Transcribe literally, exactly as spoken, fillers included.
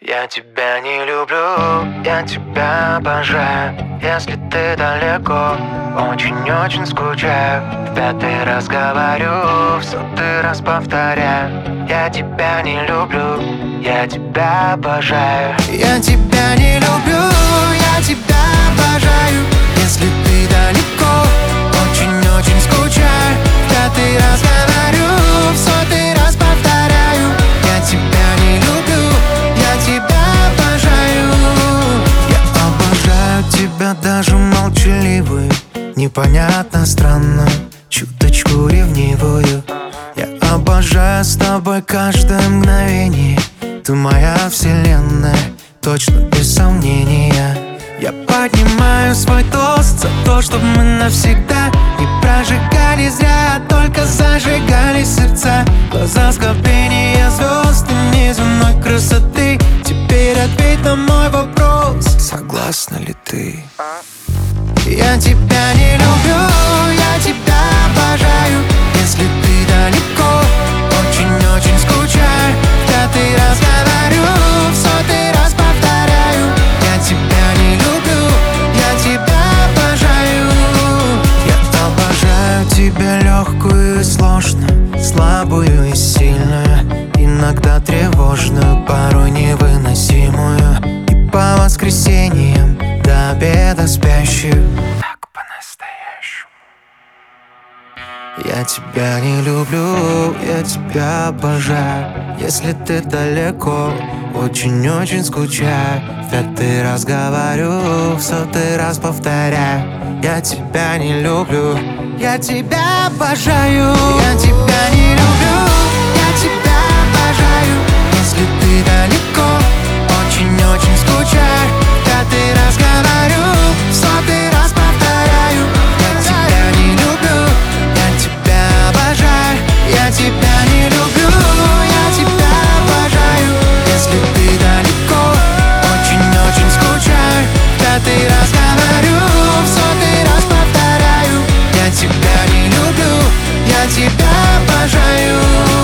Я тебя не люблю, я тебя обожаю. Если ты далеко, очень-очень скучаю. В пятый раз говорю, в сотый раз повторяю. Я тебя не люблю, я тебя обожаю. Я тебя не люблю, я тебя обожаю. Если ты далеко, очень-очень скучаю. В пятый раз говорю, в сотый раз повторяю. Я тебя не люблю, я тебя обожаю. Я обожаю тебя даже молчаливую, непонятно, странно, чуточку ревнивую. Я обожаю с тобой каждое мгновение. Ты моя вселенная, точно без сомнения. Я поднимаю свой тост за то, чтобы мы навсегда не прожигали зря, а только зажигали сердца. Глаза скопления звезд и неземной красоты. Теперь ответь на мой вопрос: согласна ли ты? Я тебя не люблю, я тебя обожаю. Если ты далеко, очень-очень скучаю. В пятый раз говорю, в сотый раз повторяю. Я тебя не люблю, я тебя обожаю. Я обожаю тебя легкую и сложную, слабую и сильную, иногда тревожную, порой невыносимую. И по воскресеньям до обеда спящую. Так по-настоящему. Я тебя не люблю, я тебя обожаю. Если ты далеко, очень-очень скучаю. В пятый раз говорю, в сотый раз повторяю. Я тебя не люблю, я тебя обожаю. Я тебя не люблю, я тебя обожаю. Если ты далеко, очень-очень скучаю. В пятый раз говорю, в сотый раз повторяю. Я тебя не люблю, я тебя обожаю. Я тебя не люблю, я тебя обожаю. Если ты далеко, очень-очень скучаю. В пятый раз говорю, в сотый раз повторяю. Я тебя не люблю, я тебя обожаю.